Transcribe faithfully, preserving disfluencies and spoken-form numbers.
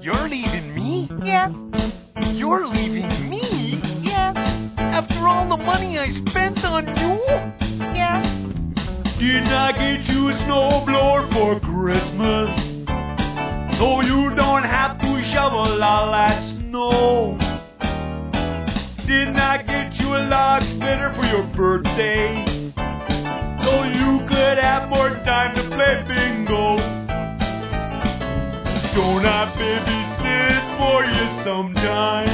You're leaving me? Yes. You're leaving me? Yes. After all the money I spent on you? Yes. Did I get you a snowblower for Christmas? So you don't have to shovel all that snow. Didn't I get you a log splitter for your birthday? So you could have more time to play bingo. Don't I babysit for you sometime?